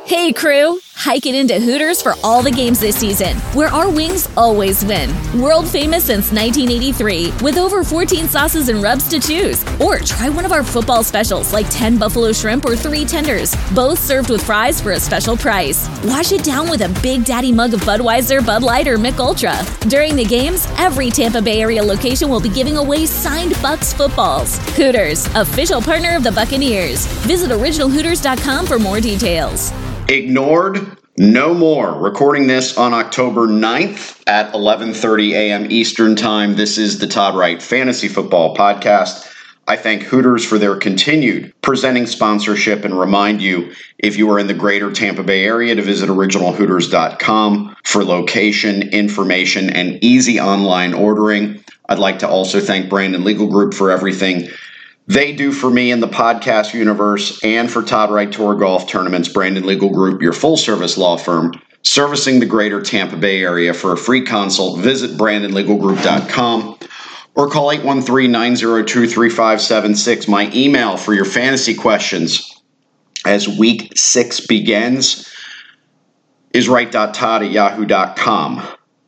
Hey crew, hike it into Hooters for all the games this season, where our wings always win. World famous since 1983, with over 14 sauces and rubs to choose. Or try one of our football specials like 10 buffalo shrimp or 3 tenders, both served with fries for a special price. Wash it down with a Big Daddy mug of Budweiser, Bud Light, or Mick Ultra. During the games, every Tampa Bay area location will be giving away signed Bucs footballs. Hooters, official partner of the Buccaneers. Visit originalhooters.com for more details. Ignored? No more. Recording this on October 9th at 11:30 a.m. Eastern Time. This is the Todd Wright Fantasy Football Podcast. I thank Hooters for their continued presenting sponsorship and remind you, if you are in the greater Tampa Bay area, to visit originalhooters.com for location, information, and easy online ordering. I'd like to also thank Brandon Legal Group for everything they do for me in the podcast universe and for Todd Wright Tour Golf Tournaments. Brandon Legal Group, your full-service law firm, servicing the greater Tampa Bay area. For a free consult, visit brandonlegalgroup.com or call 813-902-3576. My email for your fantasy questions as week 6 begins is wright.todd@yahoo.com.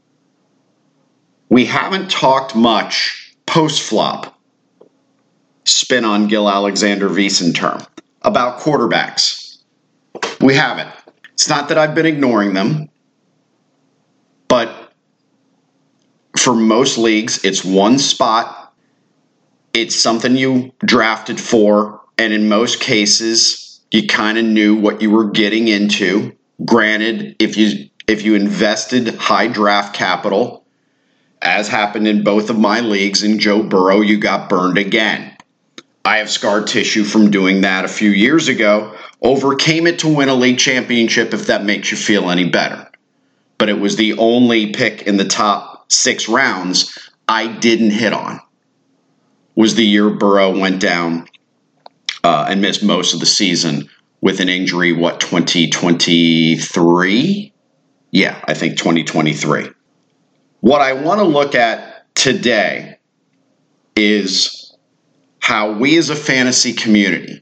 We haven't talked much post-flop, spin on Gil Alexander-Wiesen term, about quarterbacks. We haven't. It's not that I've been ignoring them, but for most leagues, it's one spot. It's something you drafted for, and in most cases, you kind of knew what you were getting into. Granted, if you invested high draft capital, as happened in both of my leagues, in Joe Burrow, you got burned again. I have scar tissue from doing that a few years ago. Overcame it to win a league championship, if that makes you feel any better. But it was the only pick in the top 6 rounds I didn't hit on. Was the year Burrow went down and missed most of the season with an injury, 2023? Yeah, I think 2023. What I want to look at today is how we as a fantasy community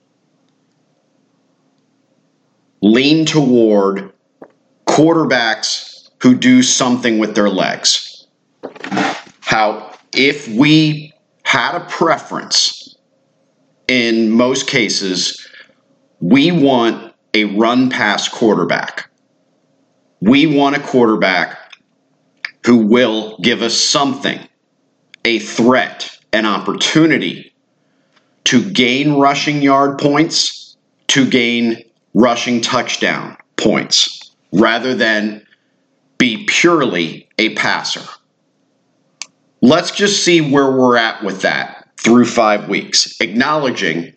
lean toward quarterbacks who do something with their legs. How if we had a preference, in most cases, we want a run-pass quarterback. We want a quarterback who will give us something, a threat, an opportunity to gain rushing yard points, to gain rushing touchdown points, rather than be purely a passer. Let's just see where we're at with that through 5 weeks, acknowledging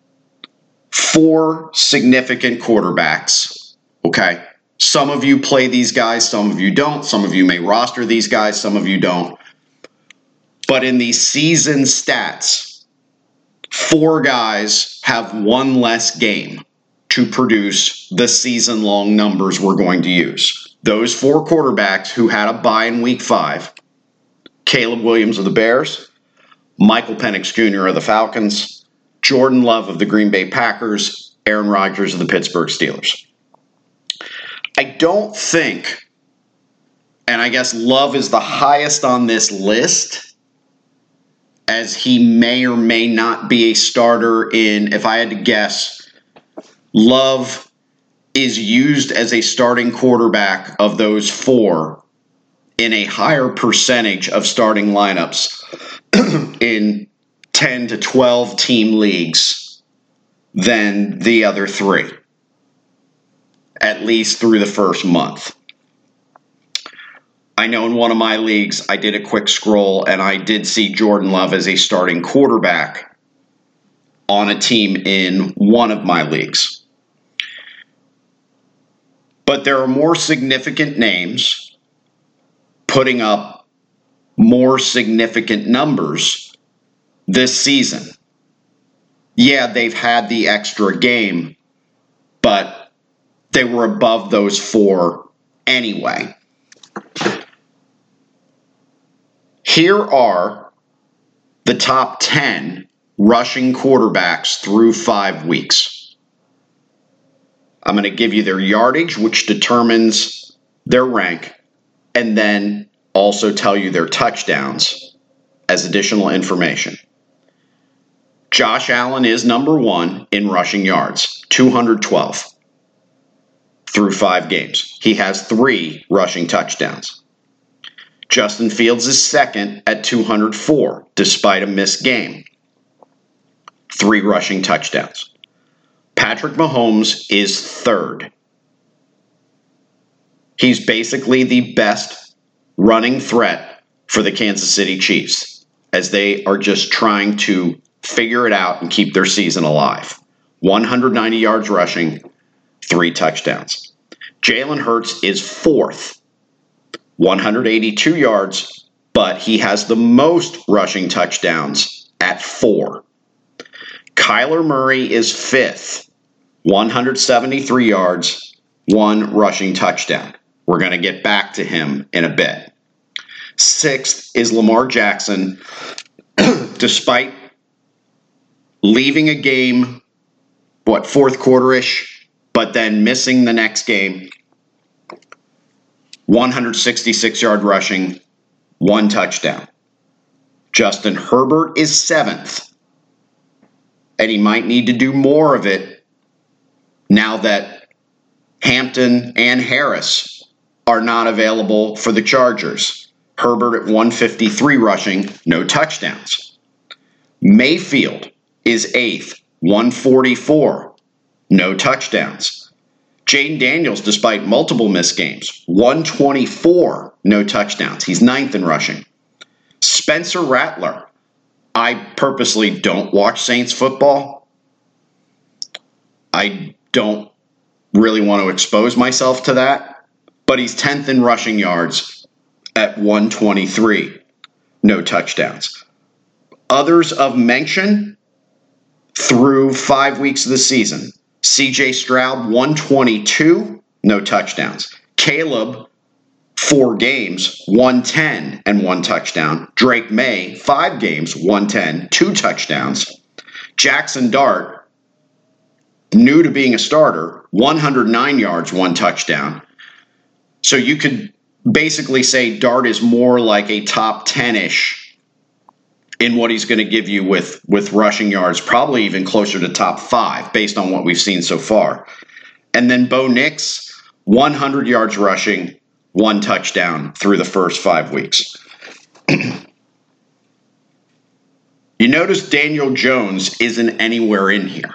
4 significant quarterbacks, okay? Some of you play these guys, some of you don't. Some of you may roster these guys, some of you don't. But in the season stats, 4 guys have 1 less game to produce the season-long numbers we're going to use. Those 4 quarterbacks who had a bye in week 5, Caleb Williams of the Bears, Michael Penix Jr. of the Falcons, Jordan Love of the Green Bay Packers, Aaron Rodgers of the Pittsburgh Steelers. I don't think, and I guess Love is the highest on this list, as he may or may not be a starter in, if I had to guess, Love is used as a starting quarterback of those 4 in a higher percentage of starting lineups in 10 to 12 team leagues than the other 3, at least through the first month. I know in one of my leagues, I did a quick scroll and I did see Jordan Love as a starting quarterback on a team in one of my leagues. But there are more significant names putting up more significant numbers this season. Yeah, they've had the extra game, but they were above those 4 anyway. Here are the top 10 rushing quarterbacks through 5 weeks. I'm going to give you their yardage, which determines their rank, and then also tell you their touchdowns as additional information. Josh Allen is number 1 in rushing yards, 212 through 5 games. He has 3 rushing touchdowns. Justin Fields is second at 204, despite a missed game. 3 rushing touchdowns. Patrick Mahomes is third. He's basically the best running threat for the Kansas City Chiefs, as they are just trying to figure it out and keep their season alive. 190 yards rushing, 3 touchdowns. Jalen Hurts is fourth, 182 yards, but he has the most rushing touchdowns at 4. Kyler Murray is fifth, 173 yards, 1 rushing touchdown. We're going to get back to him in a bit. Sixth is Lamar Jackson, despite leaving a game, fourth quarter-ish, but then missing the next game. 166-yard rushing, 1 touchdown. Justin Herbert is seventh, and he might need to do more of it now that Hampton and Harris are not available for the Chargers. Herbert at 153 rushing, no touchdowns. Mayfield is 8th, 144, no touchdowns. Jaden Daniels, despite multiple missed games, 124, no touchdowns. He's 9th in rushing. Spencer Rattler, I purposely don't watch Saints football. I don't really want to expose myself to that, but he's 10th in rushing yards at 123, no touchdowns. Others of mention through 5 weeks of the season. C.J. Stroud, 122, no touchdowns. Caleb, 4 games, 110 and 1 touchdown. Drake May, 5 games, 110, 2 touchdowns. Jackson Dart, new to being a starter, 109 yards, 1 touchdown. So you could basically say Dart is more like a top 10-ish in what he's going to give you with rushing yards, probably even closer to top 5 based on what we've seen so far. And then Bo Nix, 100 yards rushing, 1 touchdown through the first 5 weeks. You notice Daniel Jones isn't anywhere in here.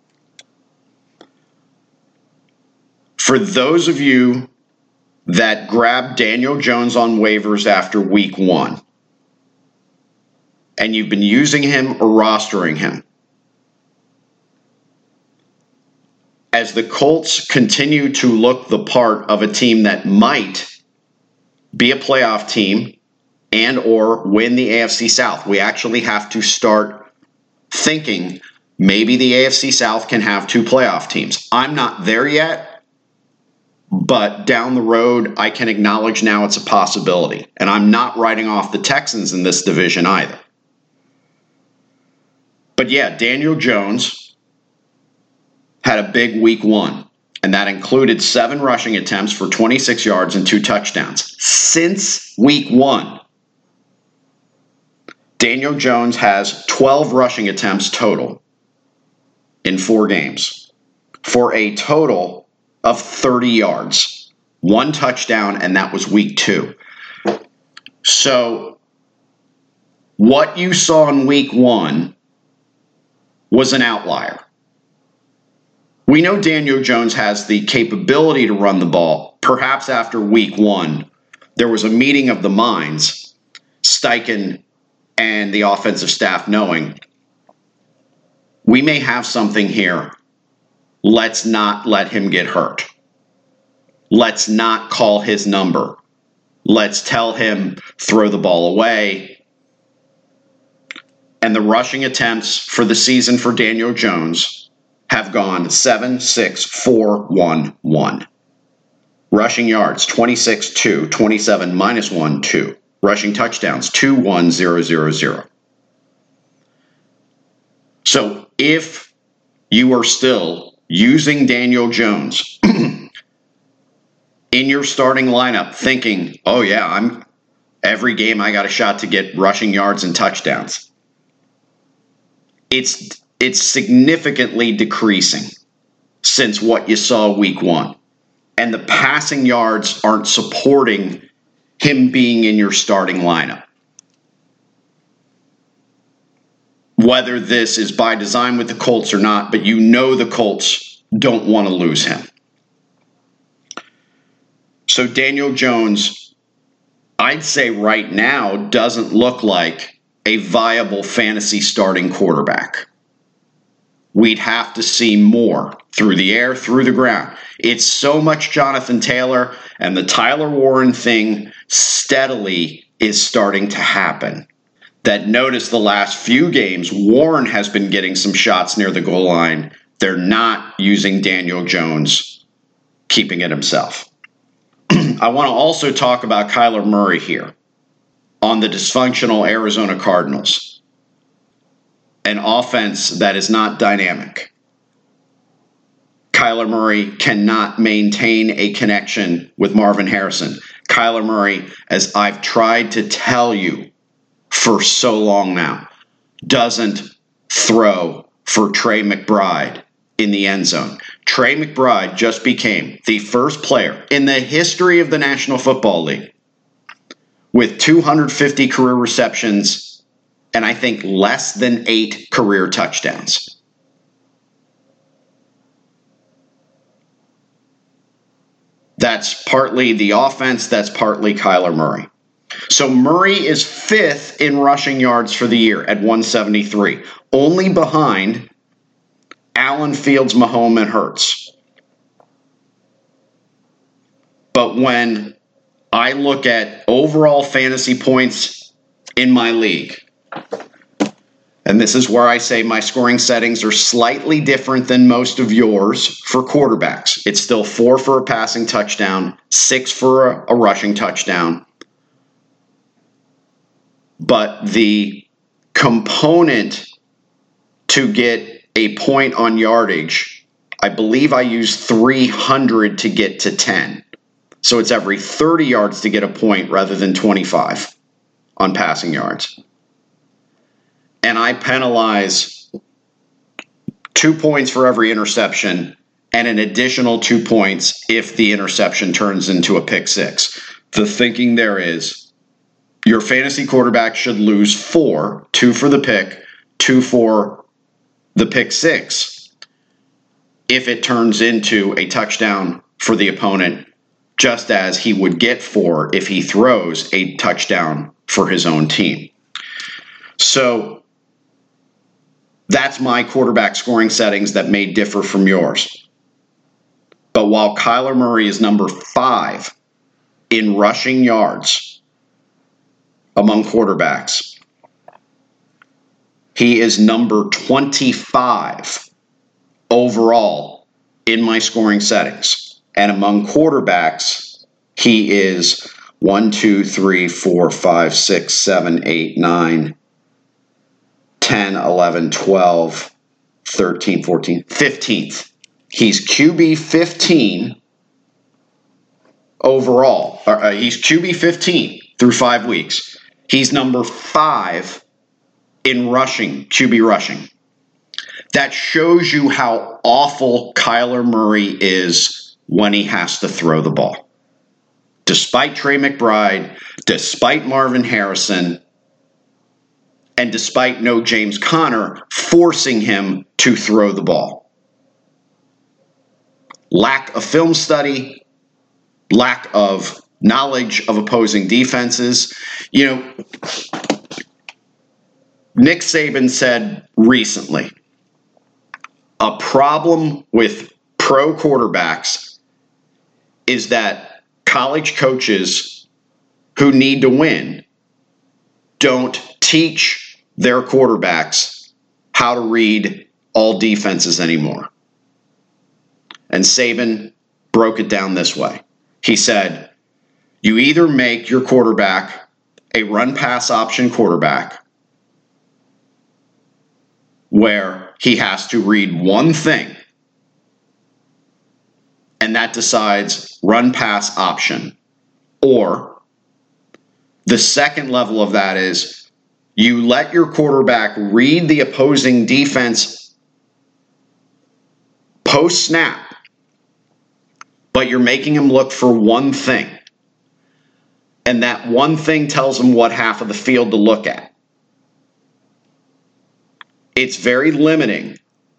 For those of you that grabbed Daniel Jones on waivers after week 1, and you've been using him or rostering him, as the Colts continue to look the part of a team that might be a playoff team and or win the AFC South, we actually have to start thinking maybe the AFC South can have 2 playoff teams. I'm not there yet, but down the road, I can acknowledge now it's a possibility. And I'm not writing off the Texans in this division either. But yeah, Daniel Jones had a big week 1, and that included 7 rushing attempts for 26 yards and 2 touchdowns. Since week 1, Daniel Jones has 12 rushing attempts total in 4 games for a total of 30 yards, 1 touchdown, and that was week 2. So what you saw in week 1 was an outlier. We know Daniel Jones has the capability to run the ball. Perhaps after week 1, there was a meeting of the minds, Steichen and the offensive staff knowing, we may have something here. Let's not let him get hurt. Let's not call his number. Let's tell him, throw the ball away. And the rushing attempts for the season for Daniel Jones have gone 7, 6, 4, 1, 1. Rushing yards, 26, 2, 27, minus 1, 2. Rushing touchdowns, 2, 1, 0, 0, 0. So if you are still using Daniel Jones in your starting lineup thinking, oh yeah, every game I got a shot to get rushing yards and touchdowns. It's significantly decreasing since what you saw week 1. And the passing yards aren't supporting him being in your starting lineup. Whether this is by design with the Colts or not, but you know the Colts don't want to lose him. So Daniel Jones, I'd say right now, doesn't look like a viable fantasy starting quarterback. We'd have to see more through the air, through the ground. It's so much Jonathan Taylor, and the Tyler Warren thing steadily is starting to happen. That notice the last few games, Warren has been getting some shots near the goal line. They're not using Daniel Jones, keeping it himself. I want to also talk about Kyler Murray here on the dysfunctional Arizona Cardinals. An offense that is not dynamic. Kyler Murray cannot maintain a connection with Marvin Harrison. Kyler Murray, as I've tried to tell you for so long now, doesn't throw for Trey McBride in the end zone. Trey McBride just became the first player in the history of the National Football League with 250 career receptions and I think less than 8 career touchdowns. That's partly the offense, that's partly Kyler Murray. So Murray is 5th in rushing yards for the year at 173, only behind Allen, Fields, Mahomes, and Hurts. But when I look at overall fantasy points in my league, and this is where I say my scoring settings are slightly different than most of yours for quarterbacks. It's still 4 for a passing touchdown, 6 for a rushing touchdown. But the component to get a point on yardage, I believe I use 300 to get to 10. So it's every 30 yards to get a point rather than 25 on passing yards. And I penalize 2 points for every interception and an additional 2 points if the interception turns into a pick six. The thinking there is your fantasy quarterback should lose 4, 2 for the pick, 2 for the pick six, if it turns into a touchdown for the opponent, just as he would get 4 if he throws a touchdown for his own team. So that's my quarterback scoring settings that may differ from yours. But while Kyler Murray is number 5 in rushing yards among quarterbacks, he is number 25 overall in my scoring settings. And among quarterbacks, he is 1, 2, 3, 4, 5, 6, 7, 8, 9, 10, 11, 12, 13, 14, 15th. He's QB 15 overall. He's QB 15 through 5 weeks. He's number 5 in rushing, QB rushing. That shows you how awful Kyler Murray is when he has to throw the ball. Despite Trey McBride, despite Marvin Harrison, and despite no James Conner forcing him to throw the ball. Lack of film study, lack of knowledge of opposing defenses. You know, Nick Saban said recently, a problem with pro quarterbacks is that college coaches who need to win don't teach their quarterbacks how to read all defenses anymore. And Saban broke it down this way. He said, you either make your quarterback a run-pass option quarterback where he has to read one thing and that decides run pass option. Or the second level of that is you let your quarterback read the opposing defense post snap, but you're making him look for one thing. And that one thing tells him what half of the field to look at. It's very limiting,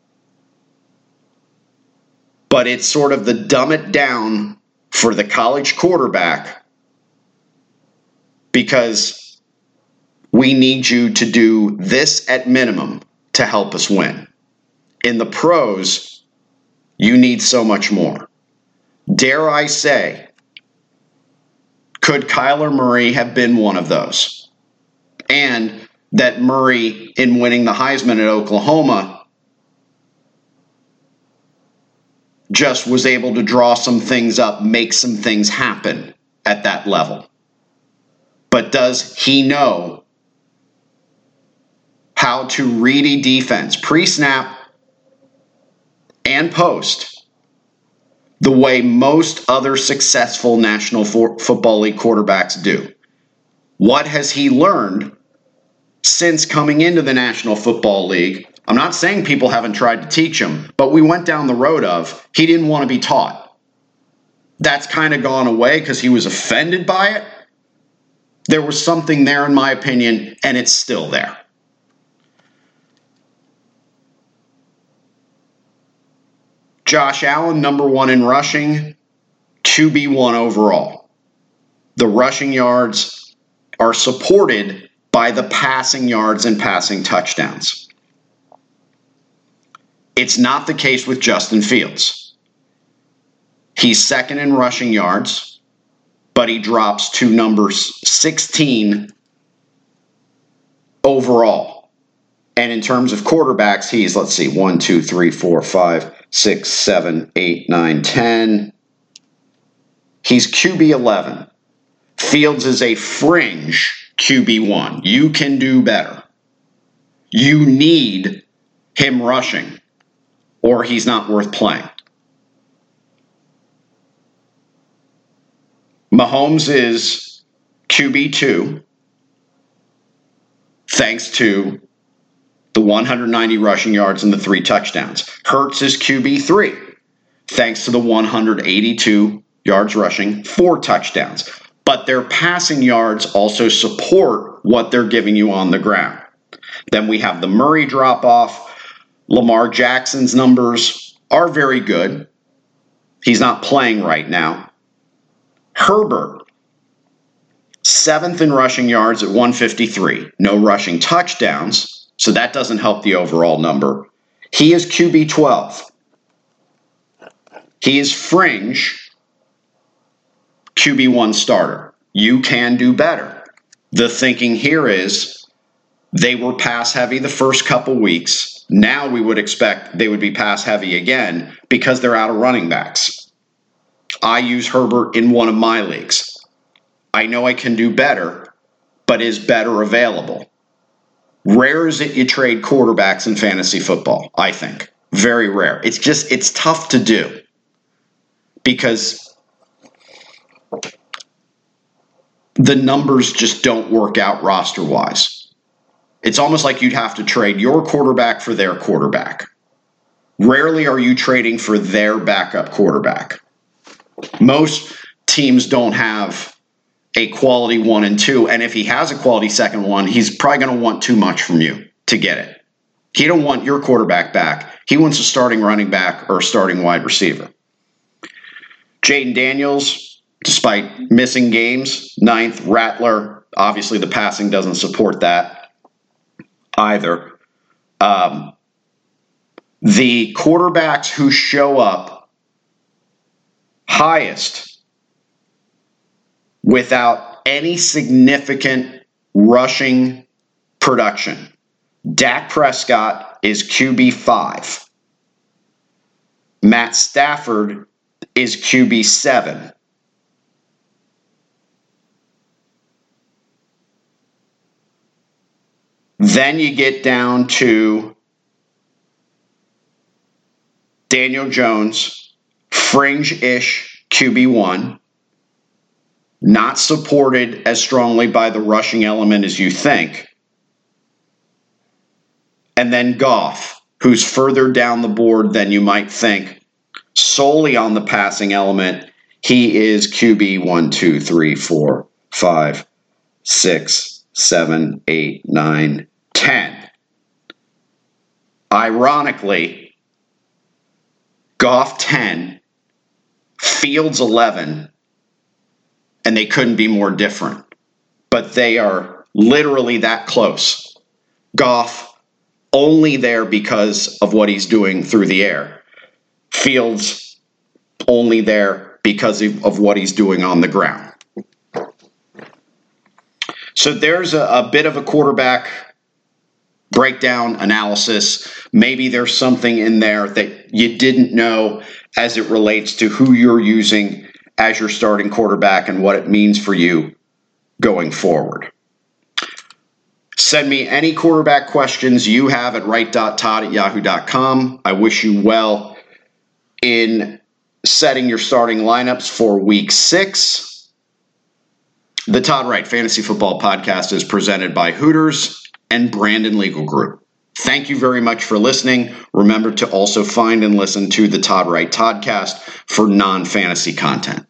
but it's sort of the dumb it down for the college quarterback, because we need you to do this at minimum to help us win. In the pros, you need so much more. Dare I say, could Kyler Murray have been one of those? And that Murray, in winning the Heisman at Oklahoma, just was able to draw some things up, make some things happen at that level. But does he know how to read a defense pre-snap and post the way most other successful National Football League quarterbacks do? What has he learned since coming into the National Football League? I'm not saying people haven't tried to teach him, but we went down the road of he didn't want to be taught. That's kind of gone away because he was offended by it. There was something there, in my opinion, and it's still there. Josh Allen, number 1 in rushing, QB1 overall. The rushing yards are supported by the passing yards and passing touchdowns. It's not the case with Justin Fields. He's second in rushing yards, but he drops to number 16 overall. And in terms of quarterbacks, he's, 1, 2, 3, 4, 5, 6, 7, 8, 9, 10. He's QB 11. Fields is a fringe QB1. You can do better. You need him rushing, or he's not worth playing. Mahomes is QB2, thanks to the 190 rushing yards and the 3 touchdowns. Hurts is QB3, thanks to the 182 yards rushing, 4 touchdowns. But their passing yards also support what they're giving you on the ground. Then we have the Murray drop-off. Lamar Jackson's numbers are very good. He's not playing right now. Herbert, 7th in rushing yards at 153. No rushing touchdowns, so that doesn't help the overall number. He is QB 12. He is fringe QB1 starter. You can do better. The thinking here is they were pass heavy the first couple weeks. Now we would expect they would be pass heavy again because they're out of running backs. I use Herbert in one of my leagues. I know I can do better, but is better available? Rare is it you trade quarterbacks in fantasy football, I think. Very rare. It's tough to do because the numbers just don't work out roster-wise. It's almost like you'd have to trade your quarterback for their quarterback. Rarely are you trading for their backup quarterback. Most teams don't have a quality 1 and 2, and if he has a quality second one, he's probably going to want too much from you to get it. He don't want your quarterback back. He wants a starting running back or a starting wide receiver. Jaden Daniels, despite missing games, 9th. Rattler, obviously the passing doesn't support that either. The quarterbacks who show up highest without any significant rushing production. Dak Prescott is QB 5. Matt Stafford is QB 7. Then you get down to Daniel Jones, fringe-ish QB1, not supported as strongly by the rushing element as you think. And then Goff, who's further down the board than you might think, solely on the passing element. He is QB 1, 2, 3, 4, 5, 6, 7, 8, 9, 10. Ironically, Goff 10, Fields 11, and they couldn't be more different. But they are literally that close. Goff only there because of what he's doing through the air. Fields only there because of what he's doing on the ground. So there's a bit of a quarterback breakdown analysis. Maybe there's something in there that you didn't know as it relates to who you're using as your starting quarterback and what it means for you going forward. Send me any quarterback questions you have at right.todd@yahoo.com. I wish you well in setting your starting lineups for week 6. The Todd Wright Fantasy Football Podcast is presented by Hooters and Brandon Legal Group. Thank you very much for listening. Remember to also find and listen to the Todd Wright Toddcast for non-fantasy content.